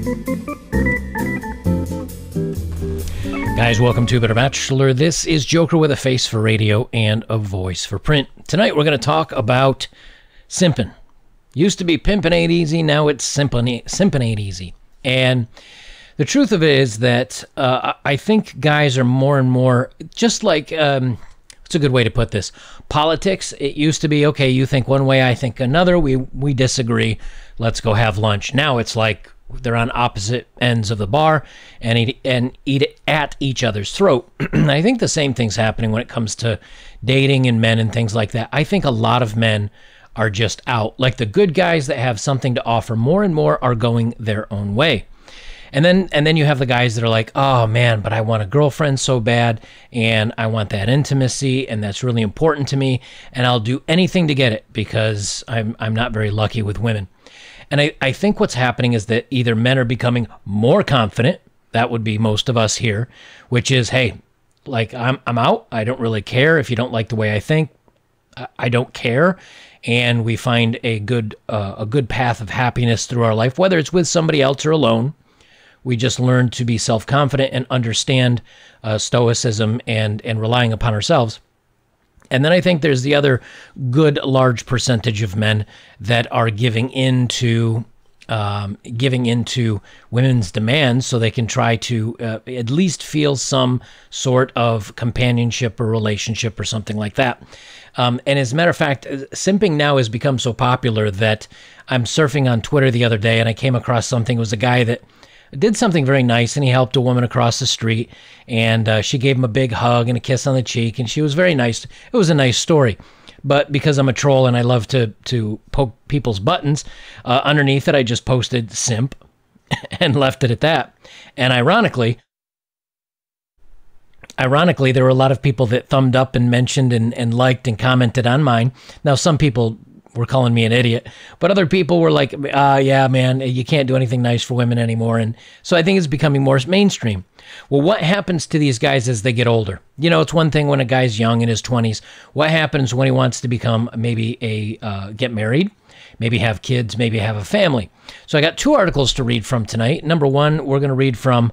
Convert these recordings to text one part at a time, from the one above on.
Guys, welcome to Better Bachelor. This is Joker with a face for radio and a voice for print. Tonight we're going to talk about simping. Used to be pimping ain't easy, now it's simping ain't easy. And the truth of it is that I think guys are more and more, just like, what's a good way to put this? Politics, it used to be, okay, you think one way, I think another, we disagree, let's go have lunch. Now it's like, they're on opposite ends of the bar and eat it at each other's throat. I think the same thing's happening when it comes to dating and men and things like that. I think a lot of men are just out. Like the good guys that have something to offer, more and more are going their own way. And then you have the guys that are like, oh man, but I want a girlfriend so bad and I want that intimacy and that's really important to me and I'll do anything to get it because I'm not very lucky with women. And I think what's happening is that either men are becoming more confident, that would be most of us here, which is, hey, like I'm out. I don't really care if you don't like the way I think. I don't care. And we find a good path of happiness through our life, whether it's with somebody else or alone. We just learn to be self-confident and understand stoicism and relying upon ourselves. And then I think there's the other good large percentage of men that are giving into women's demands so they can try to at least feel some sort of companionship or relationship or something like that. And as a matter of fact, simping now has become so popular that I'm surfing on Twitter the other day and I came across something. It was a guy that did something very nice, and he helped a woman across the street, and she gave him a big hug and a kiss on the cheek, and she was very nice. It was a nice story. But because I'm a troll and I love to poke people's buttons, underneath it I just posted simp and left it at that. And ironically, there were a lot of people that thumbed up and mentioned and liked and commented on mine. Now, some people were calling me an idiot, but other people were like, yeah, man, you can't do anything nice for women anymore. And so I think it's becoming more mainstream. Well, what happens to these guys as they get older? You know, it's one thing when a guy's young in his 20s. What happens when he wants to become maybe get married, maybe have kids, maybe have a family? So I got two articles to read from tonight. Number one, we're going to read from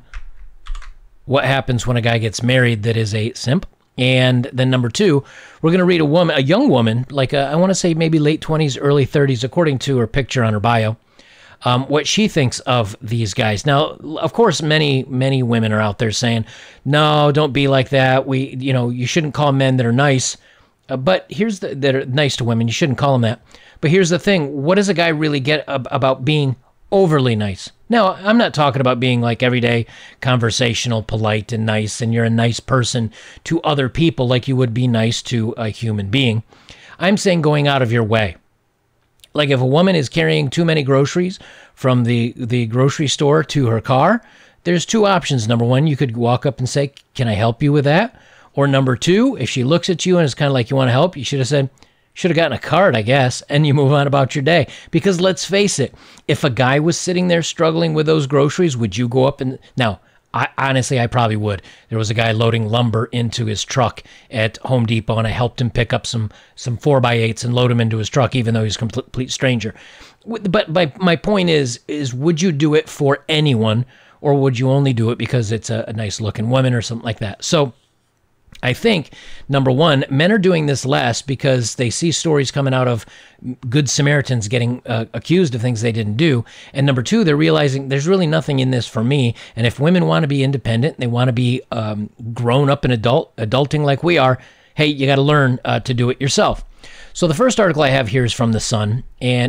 what happens when a guy gets married that is a simp. And then number two, we're going to read a young woman, like I want to say maybe late 20s, early 30s, according to her picture on her bio, what she thinks of these guys. Now, of course, many women are out there saying, no, don't be like that. You shouldn't call men that are nice. But here's that are nice to women. You shouldn't call them that. But here's the thing. What does a guy really get about being overly nice? Now, I'm not talking about being like everyday conversational, polite, and nice, and you're a nice person to other people like you would be nice to a human being. I'm saying going out of your way. Like if a woman is carrying too many groceries from the grocery store to her car, there's two options. Number one, you could walk up and say, can I help you with that? Or number two, if she looks at you and it's kind of like you want to help, you should have said, should have gotten a card, I guess, and you move on about your day. Because let's face it, if a guy was sitting there struggling with those groceries, would you go up and... Now, honestly, I probably would. There was a guy loading lumber into his truck at Home Depot, and I helped him pick up some 4x8s and load them into his truck, even though he's a complete stranger. But my point is would you do it for anyone, or would you only do it because it's a nice-looking woman or something like that? So I think, number one, men are doing this less because they see stories coming out of good Samaritans getting accused of things they didn't do. And number two, they're realizing there's really nothing in this for me. And if women want to be independent, they want to be grown up and adulting like we are, hey, you got to learn to do it yourself. So the first article I have here is from The Sun, and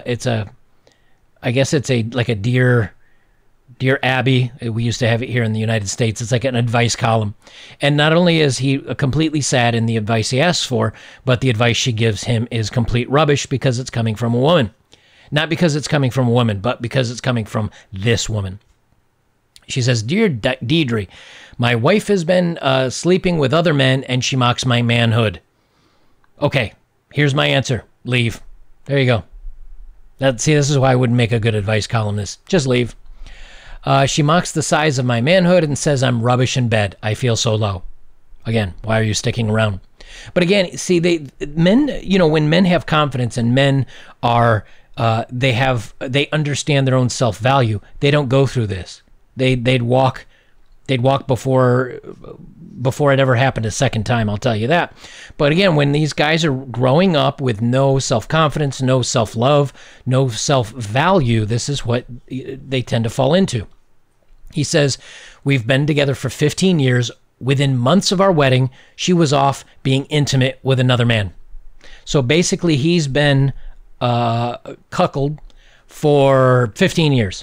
I guess it's like a Dear Abby, we used to have it here in the United States. It's like an advice column. And not only is he completely sad in the advice he asks for, but the advice she gives him is complete rubbish because it's coming from a woman. Not because it's coming from a woman, but because it's coming from this woman. She says, Dear Deidre, my wife has been sleeping with other men and she mocks my manhood. Okay, here's my answer. Leave. There you go. See, this is why I wouldn't make a good advice columnist. Just leave. She mocks the size of my manhood and says I'm rubbish in bed. I feel so low. Again, why are you sticking around? But again, see, men, when men have confidence and men are they understand their own self-value. They don't go through this. They'd walk before it ever happened a second time, I'll tell you that. But again, when these guys are growing up with no self-confidence, no self-love, no self-value, this is what they tend to fall into. He says, we've been together for 15 years. Within months of our wedding, she was off being intimate with another man. So basically, he's been cuckolded for 15 years.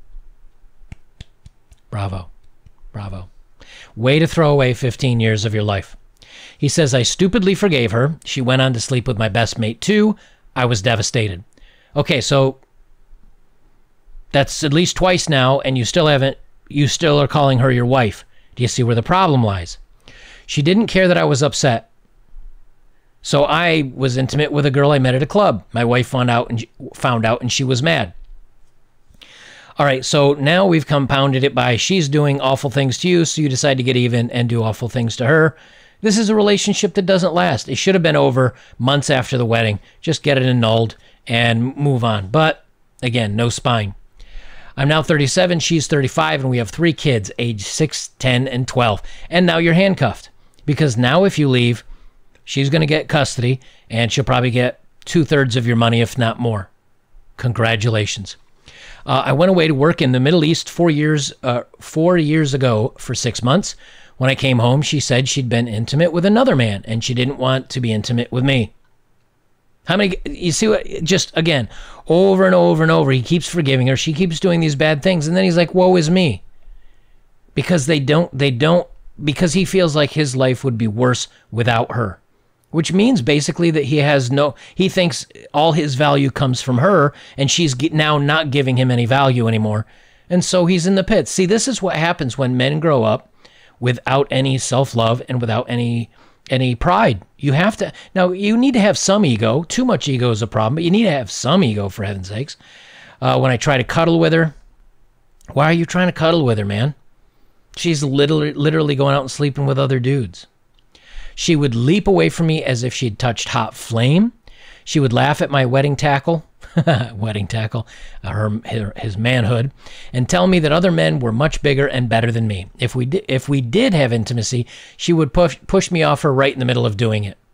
Bravo. Bravo. Way to throw away 15 years of your life. He says, I stupidly forgave her. She went on to sleep with my best mate too. I was devastated. Okay, so that's at least twice now, and you still are calling her your wife. Do you see where the problem lies? She didn't care that I was upset. So I was intimate with a girl I met at a club. My wife found out and she was mad. All right, so now we've compounded it by she's doing awful things to you, so you decide to get even and do awful things to her. This is a relationship that doesn't last. It should have been over months after the wedding. Just get it annulled and move on. But again, no spine. I'm now 37, she's 35, and we have 3 kids, age 6, 10, and 12. And now you're handcuffed. Because now if you leave, she's going to get custody, and she'll probably get 2/3 of your money, if not more. Congratulations. I went away to work in the Middle East 4 years ago for 6 months. When I came home, she said she'd been intimate with another man, and she didn't want to be intimate with me. How many, you see what, just again, over and over and over, he keeps forgiving her. She keeps doing these bad things. And then he's like, woe is me. Because because he feels like his life would be worse without her. Which means basically that he thinks all his value comes from her, and she's now not giving him any value anymore. And so he's in the pits. See, this is what happens when men grow up without any self-love and without any pride. You have to, now you need to have some ego. Too much ego is a problem, but you need to have some ego, for heaven's sakes. When I try to cuddle with her, why are you trying to cuddle with her, man? She's literally going out and sleeping with other dudes. She would leap away from me as if she'd touched hot flame. She would laugh at my wedding tackle, his manhood, and tell me that other men were much bigger and better than me. If we did have intimacy, she would push me off her right in the middle of doing it.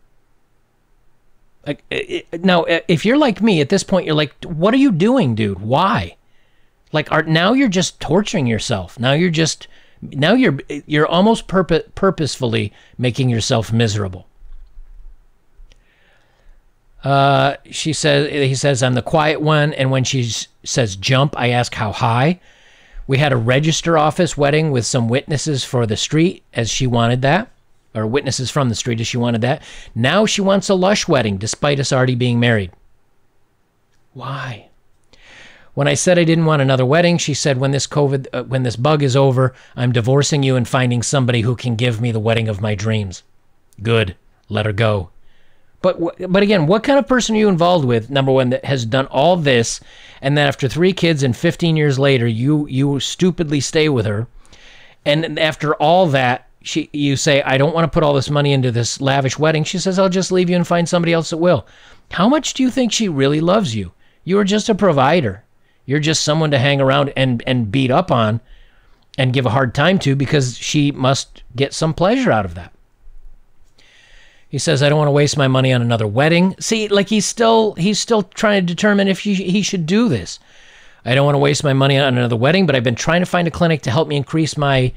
Now, if you're like me at this point, you're like, what are you doing, dude? Why? Now you're just torturing yourself. Now you're almost purposefully making yourself miserable. He says, I'm the quiet one, and when she says jump, I ask how high. We had a register office wedding with some witnesses for the street as she wanted that, or witnesses from the street as she wanted that. Now she wants a lush wedding, despite us already being married. Why? When I said I didn't want another wedding, she said, when this bug is over, I'm divorcing you and finding somebody who can give me the wedding of my dreams. Good. Let her go. But again, what kind of person are you involved with, number one, that has done all this, and then after 3 kids and 15 years later, you stupidly stay with her, and after all that, you say, I don't want to put all this money into this lavish wedding. She says, I'll just leave you and find somebody else that will. How much do you think she really loves you? You are just a provider. You're just someone to hang around and beat up on and give a hard time to, because she must get some pleasure out of that. He says, I don't want to waste my money on another wedding. See, he's still trying to determine if he should do this. I don't want to waste my money on another wedding, but I've been trying to find a clinic to help me increase my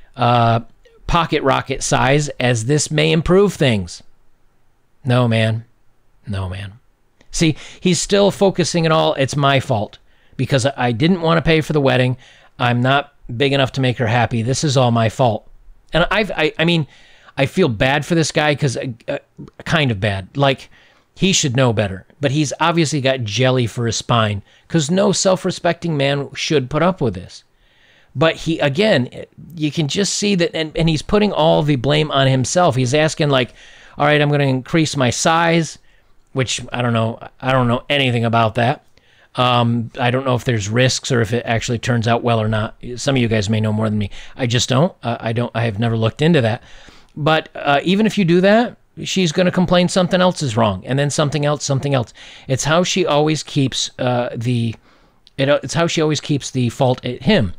pocket rocket size, as this may improve things. No, man. No, man. See, he's still focusing it all. It's my fault because I didn't want to pay for the wedding. I'm not big enough to make her happy. This is all my fault. And I mean, I feel bad for this guy, because kind of bad. He should know better. But he's obviously got jelly for his spine, because no self-respecting man should put up with this. But again, you can just see that, and he's putting all the blame on himself. He's asking all right, I'm going to increase my size, which I don't know anything about that. I don't know if there's risks or if it actually turns out well or not. Some of you guys may know more than me. I just don't. I have never looked into that. But even if you do that, she's going to complain something else is wrong, and then something else, something else. It's how she always keeps it's how she always keeps the fault at him.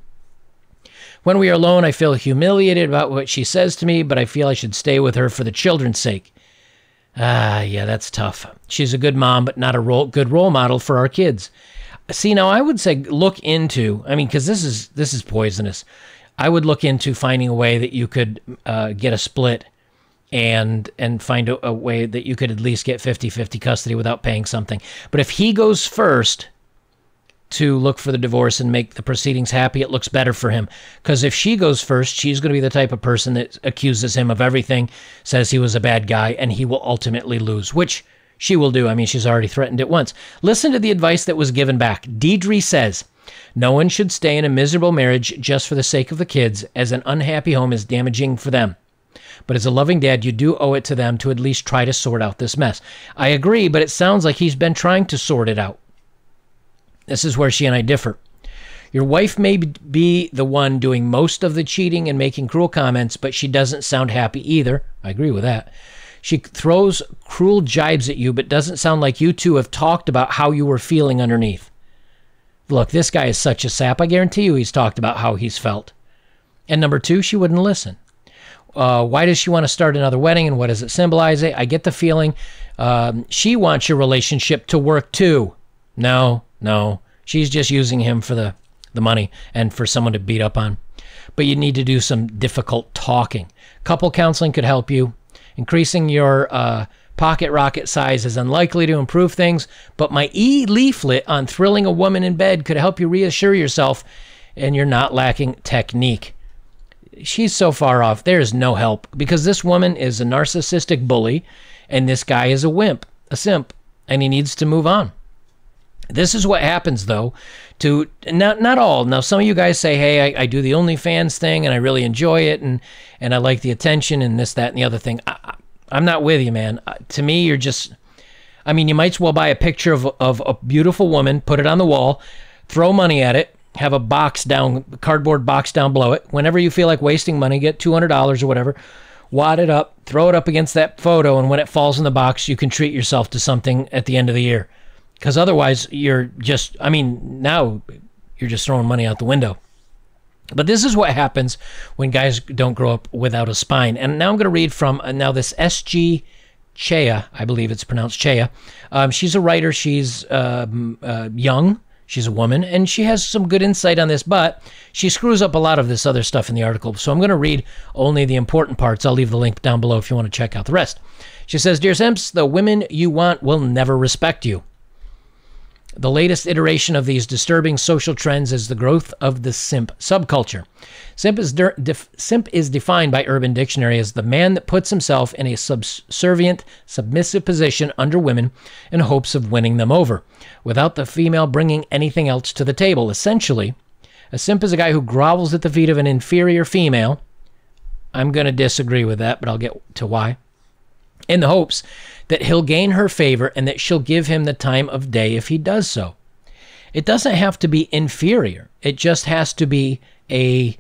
When we are alone, I feel humiliated about what she says to me, but I feel I should stay with her for the children's sake. Yeah, that's tough. She's a good mom, but not a good role model for our kids. See, now I would say look into, because this is poisonous. I would look into finding a way that you could get a split and find a way that you could at least get 50-50 custody without paying something. But if he goes first to look for the divorce and make the proceedings happy, it looks better for him. Because if she goes first, she's going to be the type of person that accuses him of everything, says he was a bad guy, and he will ultimately lose, which she will do. She's already threatened it once. Listen to the advice that was given back. Deidre says, no one should stay in a miserable marriage just for the sake of the kids, as an unhappy home is damaging for them. But as a loving dad, you do owe it to them to at least try to sort out this mess. I agree, but it sounds like he's been trying to sort it out. This is where she and I differ. Your wife may be the one doing most of the cheating and making cruel comments, but she doesn't sound happy either. I agree with that. She throws cruel jibes at you, but doesn't sound like you two have talked about how you were feeling underneath. Look, this guy is such a sap. I guarantee you he's talked about how he's felt. And number two, she wouldn't listen. Why does she want to start another wedding, and what does it symbolize? I get the feeling she wants your relationship to work too. No, she's just using him for the money and for someone to beat up on. But you need to do some difficult talking. Couple counseling could help you. Increasing your pocket rocket size is unlikely to improve things, but my e-leaflet on thrilling a woman in bed could help you reassure yourself and you're not lacking technique. She's so far off. There is no help because this woman is a narcissistic bully and this guy is a wimp, a simp, and he needs to move on. This is what happens, though, to not all. Now, some of you guys say, hey, I do the OnlyFans thing, and I really enjoy it, and I like the attention and this, that, and the other thing. I'm not with you, man. To me, you're just... you might as well buy a picture of a beautiful woman, put it on the wall, throw money at it, have a cardboard box down below it. Whenever you feel like wasting money, get $200 or whatever, wad it up, throw it up against that photo, and when it falls in the box, you can treat yourself to something at the end of the year. Because otherwise, you're just, now you're just throwing money out the window. But this is what happens when guys don't grow up without a spine. And now I'm going to read from, now this S.G. Chea, I believe it's pronounced Chea. She's a writer. She's young. She's a woman. And she has some good insight on this, but she screws up a lot of this other stuff in the article. So I'm going to read only the important parts. I'll leave the link down below if you want to check out the rest. She says, Dear Simps, the women you want will never respect you. The latest iteration of these disturbing social trends is the growth of the simp subculture. Simp is defined by Urban Dictionary as the man that puts himself in a subservient, submissive position under women in hopes of winning them over, without the female bringing anything else to the table. Essentially, a simp is a guy who grovels at the feet of an inferior female. I'm going to disagree with that, but I'll get to why. In the hopes that he'll gain her favor and that she'll give him the time of day if he does so. It doesn't have to be inferior. It just has to be a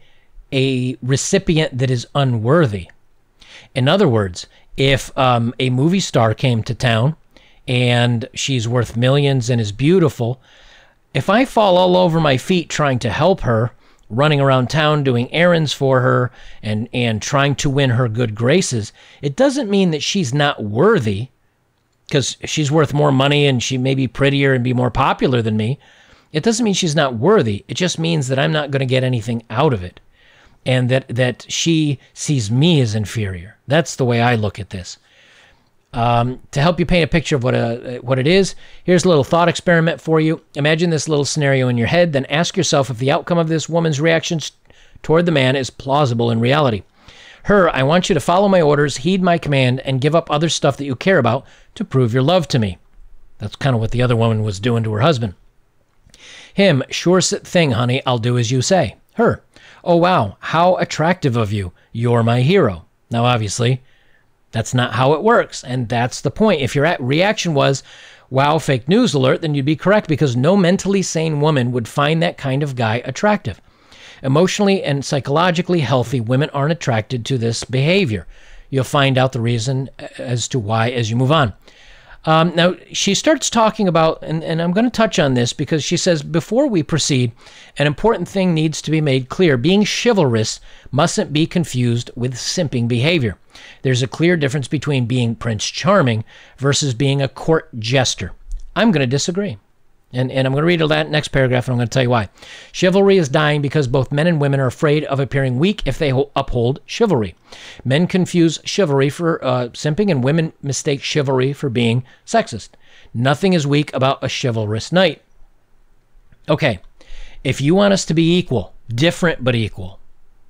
recipient that is unworthy. In other words, if a movie star came to town and she's worth millions and is beautiful, if I fall all over my feet trying to help her, running around town doing errands for her and trying to win her good graces, it doesn't mean that she's not worthy, because she's worth more money and she may be prettier and be more popular than me. It doesn't mean she's not worthy. It just means that I'm not going to get anything out of it, and that she sees me as inferior. That's the way I look at this. To help you paint a picture of what it is, here's a little thought experiment for you. Imagine this little scenario in your head, then ask yourself if the outcome of this woman's reactions toward the man is plausible in reality. Her, I want you to follow my orders, heed my command, and give up other stuff that you care about to prove your love to me. That's kind of what the other woman was doing to her husband. Him, sure thing, honey, I'll do as you say. Her, oh wow, how attractive of you. You're my hero. Now, obviously, that's not how it works, and that's the point. If your reaction was, wow, fake news alert, then you'd be correct, because no mentally sane woman would find that kind of guy attractive. Emotionally and psychologically healthy women aren't attracted to this behavior. You'll find out the reason as to why as you move on. Now, she starts talking about, and I'm going to touch on this because she says, before we proceed, an important thing needs to be made clear. Being chivalrous mustn't be confused with simping behavior. There's a clear difference between being Prince Charming versus being a court jester. I'm going to disagree. And I'm going to read that next paragraph, and I'm going to tell you why. Chivalry is dying because both men and women are afraid of appearing weak if they uphold chivalry. Men confuse chivalry for simping, and women mistake chivalry for being sexist. Nothing is weak about a chivalrous knight. Okay, if you want us to be equal, different but equal,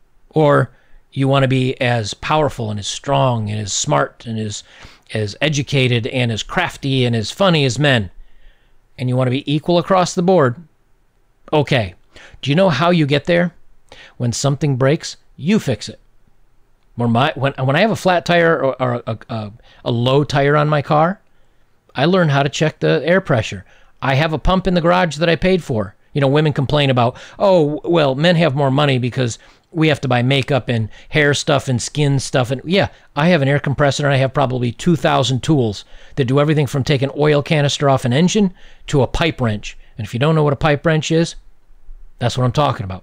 or you want to be as powerful and as strong and as smart and as educated and as crafty and as funny as men, and you want to be equal across the board, okay. Do you know how you get there? When something breaks, you fix it. When I have a flat tire or a low tire on my car, I learn how to check the air pressure. I have a pump in the garage that I paid for. You know, women complain about, oh, well, men have more money because we have to buy makeup and hair stuff and skin stuff. And yeah, I have an air compressor and I have probably 2,000 tools that do everything from take an oil canister off an engine to a pipe wrench. And if you don't know what a pipe wrench is, that's what I'm talking about.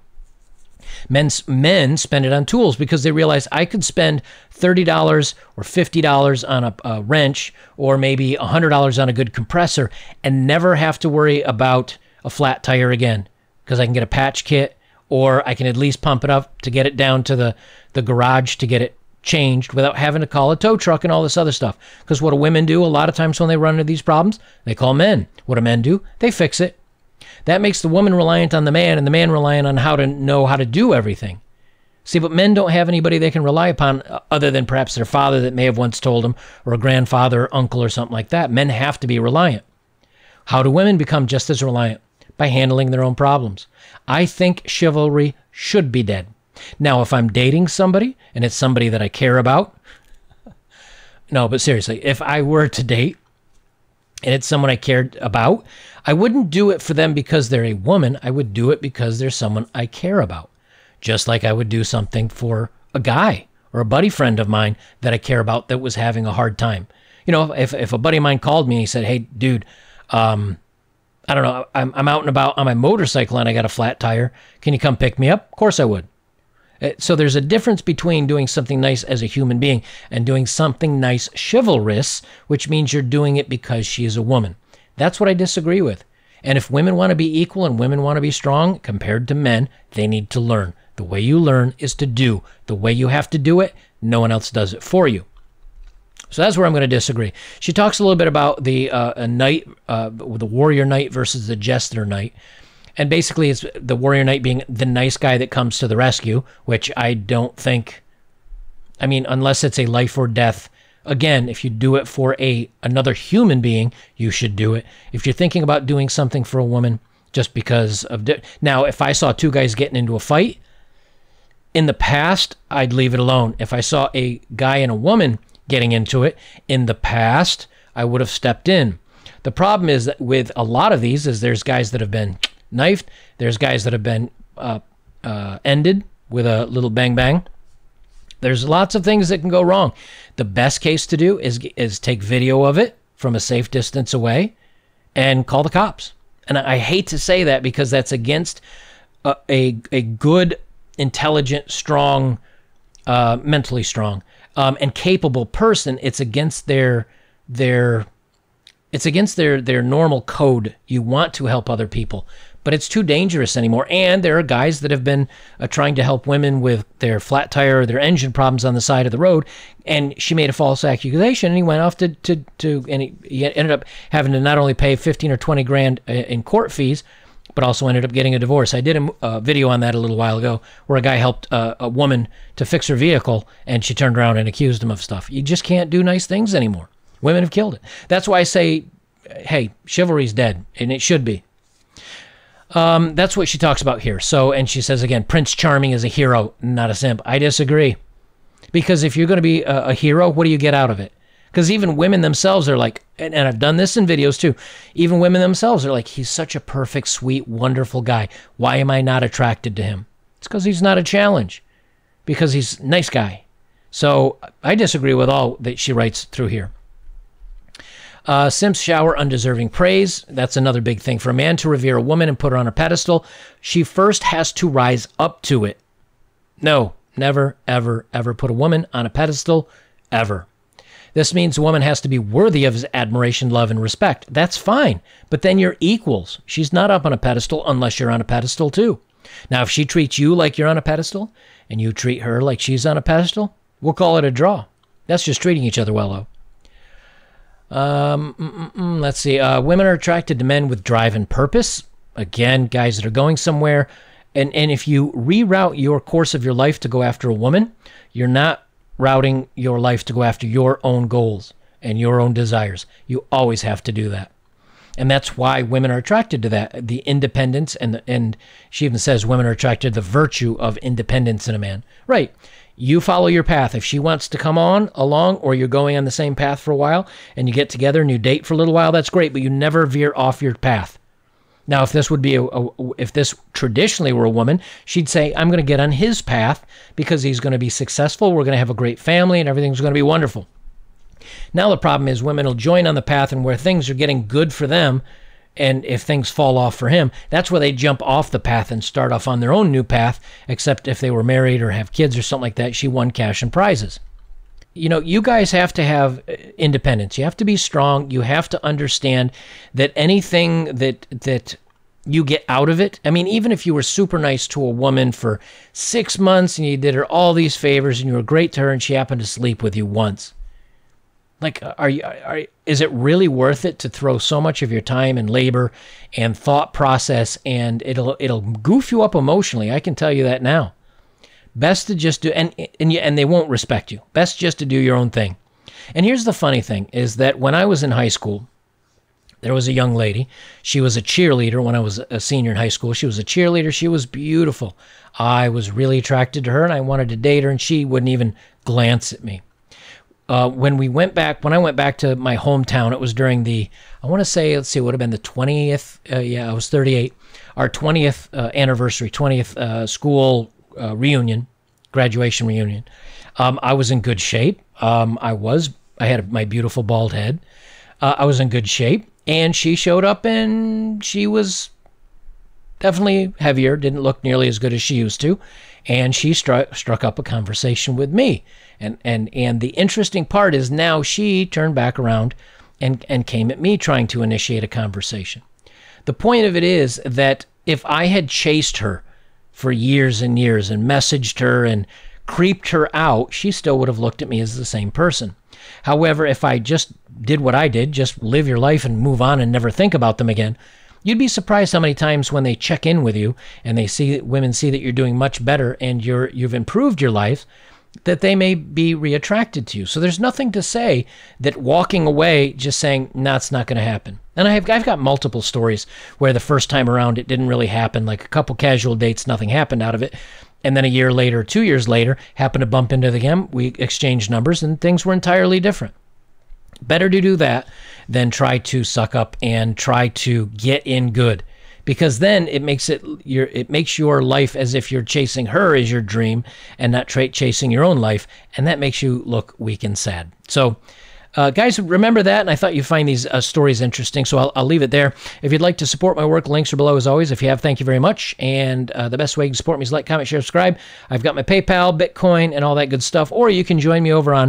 Men spend it on tools because they realize I could spend $30 or $50 on a wrench or maybe $100 on a good compressor and never have to worry about a flat tire again because I can get a patch kit, or I can at least pump it up to get it down to the garage to get it changed without having to call a tow truck and all this other stuff. Because what do women do a lot of times when they run into these problems? They call men. What do men do? They fix it. That makes the woman reliant on the man and the man reliant on how to know how to do everything. See, but men don't have anybody they can rely upon other than perhaps their father that may have once told them, or a grandfather or uncle or something like that. Men have to be reliant. How do women become just as reliant? By handling their own problems. I think chivalry should be dead. Now, if I'm dating somebody and it's somebody that I care about, no, but seriously, if I were to date and it's someone I cared about, I wouldn't do it for them because they're a woman. I would do it because they're someone I care about. Just like I would do something for a guy or a buddy friend of mine that I care about that was having a hard time. You know, if a buddy of mine called me and he said, hey, dude, I don't know, I'm out and about on my motorcycle and I got a flat tire. Can you come pick me up? Of course I would. So there's a difference between doing something nice as a human being and doing something nice chivalrous, which means you're doing it because she is a woman. That's what I disagree with. And if women want to be equal and women want to be strong compared to men, they need to learn. The way you learn is to do. The way you have to do it, no one else does it for you. So that's where I'm going to disagree. She talks a little bit about the knight, the warrior knight versus the jester knight. And basically it's the warrior knight being the nice guy that comes to the rescue, which I don't think, I mean, unless it's a life or death. Again, if you do it for another human being, you should do it. If you're thinking about doing something for a woman just because of... Now, if I saw two guys getting into a fight, in the past, I'd leave it alone. If I saw a guy and a woman getting into it, in the past, I would have stepped in. The problem is that with a lot of these is there's guys that have been knifed, there's guys that have been ended with a little bang bang. There's lots of things that can go wrong. The best case to do is take video of it from a safe distance away and call the cops. And I hate to say that because that's against a good, intelligent, strong, mentally strong, and capable person. It's against their normal code. You want to help other people, but it's too dangerous anymore. And there are guys that have been trying to help women with their flat tire or their engine problems on the side of the road, and she made a false accusation, and he went off and he ended up having to not only pay 15 or 20 grand in court fees, but also ended up getting a divorce. I did a video on that a little while ago where a guy helped a woman to fix her vehicle, and she turned around and accused him of stuff. You just can't do nice things anymore. Women have killed it. That's why I say, hey, chivalry's dead, and it should be. That's what she talks about here. So, and she says again, Prince Charming is a hero, not a simp. I disagree. Because if you're going to be a hero, what do you get out of it? Because even women themselves are like, and I've done this in videos too, even women themselves are like, he's such a perfect, sweet, wonderful guy. Why am I not attracted to him? It's because he's not a challenge. Because he's a nice guy. So I disagree with all that she writes through here. Simps shower undeserving praise. That's another big thing. For a man to revere a woman and put her on a pedestal, she first has to rise up to it. No, never, ever, ever put a woman on a pedestal, ever. This means a woman has to be worthy of his admiration, love, and respect. That's fine, but then you're equals. She's not up on a pedestal unless you're on a pedestal too. Now, if she treats you like you're on a pedestal and you treat her like she's on a pedestal, we'll call it a draw. That's just treating each other well, though. Let's see. Women are attracted to men with drive and purpose. Again, guys that are going somewhere. And if you reroute your course of your life to go after a woman, you're not routing your life to go after your own goals and your own desires. You always have to do that. And that's why women are attracted to that, the independence, and she even says women are attracted to the virtue of independence in a man. Right. You follow your path. If she wants to come on along, or you're going on the same path for a while and you get together and you date for a little while, that's great, but you never veer off your path. Now, if this would be if this traditionally were a woman, she'd say, I'm going to get on his path because he's going to be successful. We're going to have a great family and everything's going to be wonderful. Now, the problem is women will join on the path, and where things are getting good for them, and if things fall off for him, that's where they jump off the path and start off on their own new path, except if they were married or have kids or something like that, she won cash and prizes. You know, you guys have to have independence. You have to be strong. You have to understand that anything that you get out of it, I mean, even if you were super nice to a woman for 6 months and you did her all these favors and you were great to her and she happened to sleep with you once, like, is it really worth it to throw so much of your time and labor and thought process, and it'll goof you up emotionally? I can tell you that now. Best to just do, and they won't respect you. Best just to do your own thing. And here's the funny thing, is that when I was in high school, there was a young lady. She was a cheerleader when I was a senior in high school. She was a cheerleader. She was beautiful. I was really attracted to her, and I wanted to date her, and she wouldn't even glance at me. When I went back to my hometown, it was during the, I want to say, let's see, it would have been the 20th, I was 38, our 20th anniversary, 20th school reunion, graduation reunion. I was in good shape. I had my beautiful bald head. I was in good shape, and she showed up, and she was definitely heavier, didn't look nearly as good as she used to, and she struck up a conversation with me. And the interesting part is now she turned back around and came at me trying to initiate a conversation. The point of it is that if I had chased her for years and years and messaged her and creeped her out, she still would have looked at me as the same person. However, if I just did what I did, just live your life and move on and never think about them again, you'd be surprised how many times when they check in with you and women see that you're doing much better and you've improved your life, that they may be reattracted to you. So there's nothing to say that walking away, just saying, nah, it's not going to happen. And I've got multiple stories where the first time around it didn't really happen, like a couple casual dates, nothing happened out of it. And then a year later, 2 years later, happened to bump into them again. We exchanged numbers and things were entirely different. Better to do that than try to suck up and try to get in good. Because then it makes your life as if you're chasing her as your dream and not chasing your own life, and that makes you look weak and sad. So, guys, remember that, and I thought you'd find these stories interesting, so I'll leave it there. If you'd like to support my work, links are below as always. If you have, thank you very much, and the best way you can support me is like, comment, share, subscribe. I've got my PayPal, Bitcoin, and all that good stuff, or you can join me over on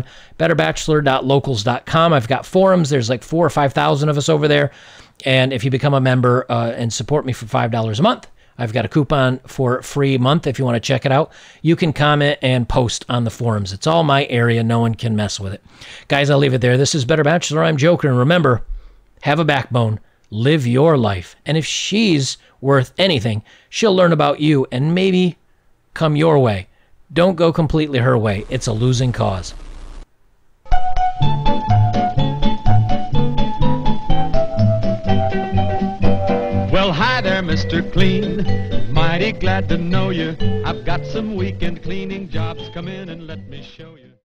betterbachelor.locals.com. I've got forums. There's like 4,000 or 5,000 of us over there. And if you become a member and support me for $5 a month, I've got a coupon for a free month if you want to check it out. You can comment and post on the forums. It's all my area. No one can mess with it. Guys, I'll leave it there. This is Better Bachelor. I'm Joker. And remember, have a backbone. Live your life. And if she's worth anything, she'll learn about you and maybe come your way. Don't go completely her way. It's a losing cause. Well, hi there, Mr. Clean. Mighty glad to know you. I've got some weekend cleaning jobs. Come in and let me show you.